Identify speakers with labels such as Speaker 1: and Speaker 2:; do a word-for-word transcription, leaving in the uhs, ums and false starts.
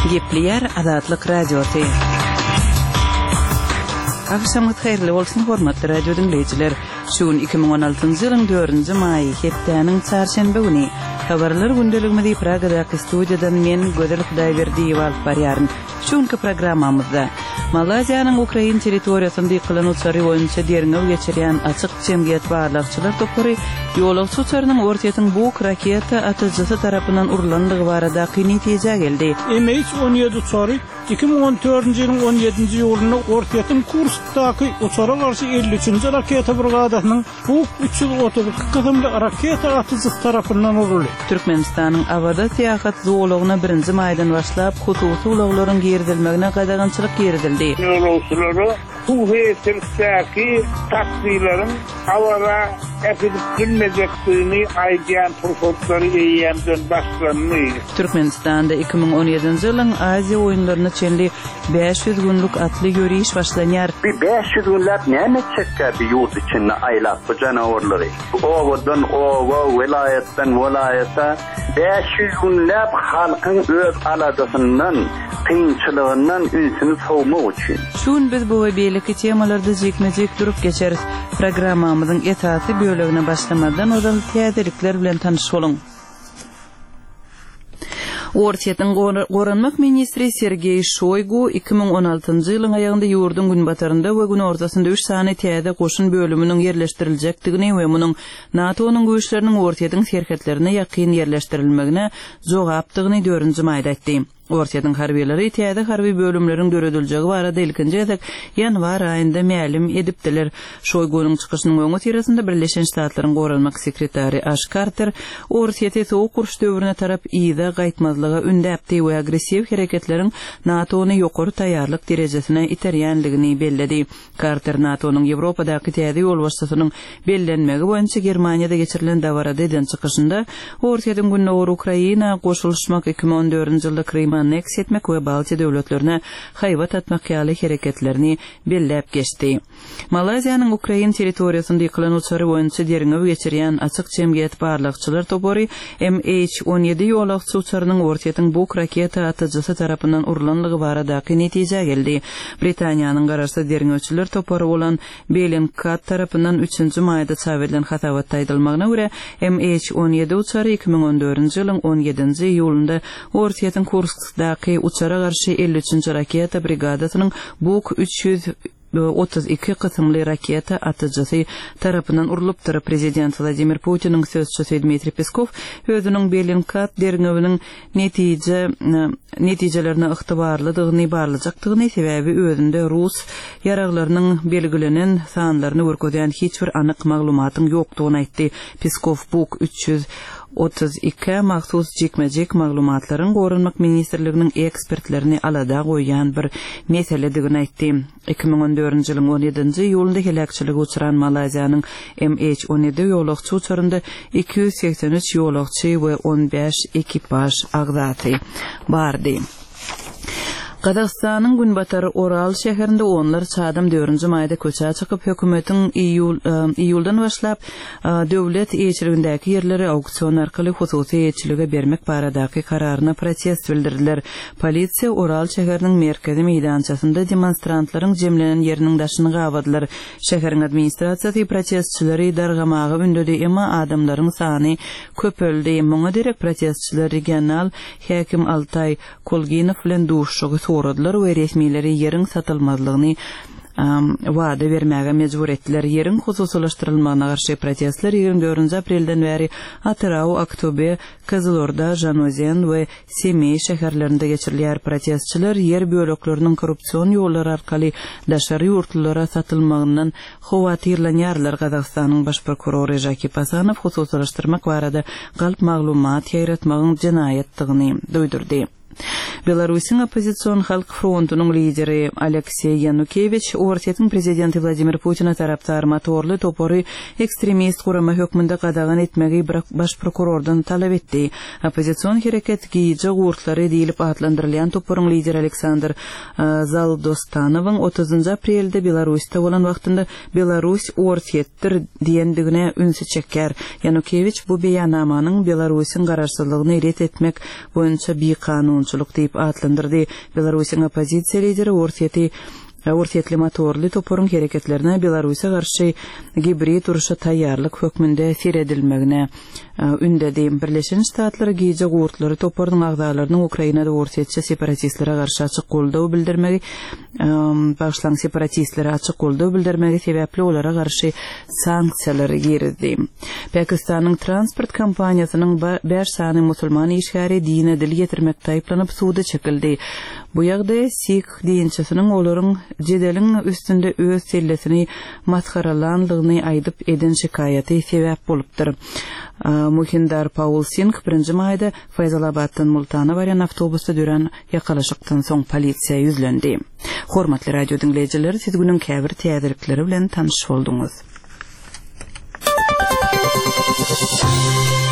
Speaker 1: Gepleyer Azatlyk Radiosu. Akşamyt hayrly bolsun hormatly radio dinleyijiler. Şuun iki ming on altyncı ýylyň dördünji maý hepdeniň çarşembe güni habarlar gündeligimizi Pragadaky studiýadan men Gödel Hudaýberdiýew alyp barýaryn. Şuňky programmamyzda Malaziýanyň Ukraina territoriýasynda ýykylan uçary boýunça derňew geçirýän açyk jemgyýet barlykçylar topary ýolagçy uçarynyň ortaýatyň bu raketa atyjysy tarapyndan urulandygy barada netiýe geldi.
Speaker 2: M H on ýedi uçary iki ming on dördünji ýylyň on ýedinji ýylyna ortaýatyň Kurskdaky uçara garşy elli üçinji raketa brigadasynyň bu üç ýyl otuz iki kysymly raketa atyjysy tarapyndan uruldy.
Speaker 1: Türkmenistanyň awada seýahat zoologyna birinji maýdan başlap hususy ulaglaryň girdilmegine gadagançylyk girdildi.
Speaker 3: Ýolagçylary bu heýetdeki taksilerin awada epidip bilmejekdigini aýdýan pursatları eýýänden başlandy.
Speaker 1: Türkmenistanda iki ming on ýedinji ýylyň Aziýa oýunlaryna çenli beş ýüz günlük atly ýöriş başlanýar.
Speaker 4: Bir beş ýüz günläp näme çekkä bir ýurt içinde aýlap bu janawarlary. Owadan owa, vilayetden vilayete beş ýüz günläp halkyň öz aladasyndan, kynçylygyndan ünsini sowmak üçin.
Speaker 1: Şun biz bu we beýleki temalarda jekmejek durup geçeriz. Programmamyzyň esasy bölügine başlamadan ozal täzelikler bilen tanyş boluň. Ortaýatyň goranmak ministri Sergey Shoygu iki ming on altyncı ýylyň aýagynda ýurdun gün batarynda we gün ortasynda üç sany täze goşun bölüminiň ýerleşdirilejekdigini we munyň NATO'nyň güýçleriniň ortaýatyň serhetlerine ýakyn ýerleşdirilmegine jogapdygyny dördünji maýda aýtdy. Ortaýatyň harbiýleri täze harby bölümleriň döredilejegi barada ilkinji gezek ýanwar aýynda mälim edipdiler. Şoýgunyň çykyşynyň öňe tirasynda Birleşen Ştatlaryň goranmak sekretary Ash Carter ortaýaty soğuk gurş döwrüne tarap ýyda gaýtmazlyga ündäpdi we agressiw hereketleriň NATO'ny ýokary taýýarlyk derejesine iterýänligini belledi. Carter NATO'nyň Ýewropadaky täze ýolbaşçysynyň bellenmegi boýunça Germaniýada geçirilen dawara deden çykyşynda ortaýatyň günnäwür Ukraina goşulşmak iki ming on dördünji ýylda Krym aneks etmek we Baltiýa döwletlerine haýbat atmak ýaly hereketlerini belläp geçdi. Malaziýanyň Ukraina territoriýasynda ýykylan uçary boýunça derňew geçirýän açyk jemgyýet barlykçylar topary M H on ýedi ýolagçy uçarynyň ortaýatyň bu raketa atyjysy tarapyndan urulandygy baradaky netiýe geldi. Britaniýanyň garaşy derňewçiler topary bolan Bellingcat tarapyndan üçünji maýda çawredilen hatabat taýdylmagyna görä M H on ýedi uçary iki ming on dördünji ýylyň on ýedinji ýulynda ortaýatyň Kurskdaky uçara garşy elli üçinji raketa brigadasynyň Buk üç ýüz otuz iki kysymly raketa atyjysy tarapyndan urulypdyr. Prezident Vladimir Putin'in sözçüsü Dmitri Peskov özüniň Bellingcat derňewiniň netiýe netiýelerini ygtybarlydygyny barlajakdygyny sebäbi özünde Rus ýaraglarynyň belgilenen sanlaryny görkezýän hiç bir anyk maglumatyň ýokdugyny aýtdy. Peskov Buk üç ýüz otuz iki mahsus jekmejek maglumatlaryň goranmak ministrliginiň ekspertlerini alada goýan bir meseledigini aýtdy. iki ming on dördünji ýylyň on ýedinji ýulynda helakçylyga uçuran Malaziýanyň M H on ýedi ýolagçy uçarynda iki ýüz seksen üç ýolagçy we on beş ekipaj agzaty bardy. Qazaqstanyň Günbatary Oral şäherinde onlar çadym dördünji maýda köçä çykyp hökümetiň iýul iýuldan başlap döwlet eýçiligindäki ýerleri auksion arkaly hususy eýçilige bermek baradaky kararyna protest bildirdiler. Polisiýa Oral şäheriniň merkezi meýdançasynda demonstrantlaryň jemlenen ýeriniň daşyny gabadylar. Şäheriň administrasiýasy protestçileri dargamagy ündedi, emma adamlaryň sany köpeldi. Muňa direk protestçiler regional häkim Altay Kolginow bilen duşşugy soradylar we resmiýleri ýeriň satylmazlygyny wada bermäge mejbur etdiler. Ýeriň hususlaşdyrylmagyna garşy protestler ýigirme dördünji aprelden beri Atraw, Aktobe, Kızılorda, Janozen we Semey şäherlerinde geçirilýär. Protestçiler ýer bölekleriniň korrupsiýon ýollary arkaly daşary ýurtlara satylmagyndan howatyrlanýarlar. Qazaqstanyň baş prokurory Jaki Pasanow hususlaşdyrmak barada galp maglumat ýaratmagyň jinaýetdigini duýdurdy. Belarusyň Opozisiýon Halk Frontunyň lideri Aleksey Yanukevich ortaýatyň prezidenti Vladimir Putina tarapdar motorly topary ekstremist gurama hökmünde gadagan etmegi baş prokurordan talap etdi. Opozisiýon hereket giýje gurtlary diýilip adlandyrylýan toparyň lideri Aleksandr Zaldostanowyň otuzunji aprelde Belarusda bolan wagtynda Belarus ortaýatdyr diýendigine ünsü çeker. Yanukevich bu beýannamanyň Belarusyň garaşsyzlygyny ret etmek boýunça bir kanun ýalgançylyk diýip atlandyrdy. Belarusyň opozisiýa lideri Ortiýeti Ortiýetli motorly toporun hereketlerine Belarusa garşy gibrid uruşa taýýarlyk hökmünde siredilmegine ündedi. Birleşen Ştatlar giýje gurtlary toporun agdalarynyň Ukrainada ortiýetçi separatistlere garşy açyk goldaw bildirmegi, başlaň separatistlere açyk goldaw bildirmegi sebäpli olara garşy sanksiýalar girdi. Pakistanyň transport kompaniýasynyň beş sany musulman işgäri dine dil getirmek taýplanyp suwda çekildi. Bu ýagdaý Sikh dinçisiniň olaryň jedeliň üstünde öz sellesini matkaralanlygyny aýdyp eden şikayaty sebäp bolupdyr. Muhindar Paul Singh birinji maýda Fayzalabaddan Multana baran awtobusda dören ýakalaşykdan soň polisiýa ýüzlendi. Hormatly radio dinleýijileri, siz günüň käbir täzelikleri bilen tanyş bolduňyz.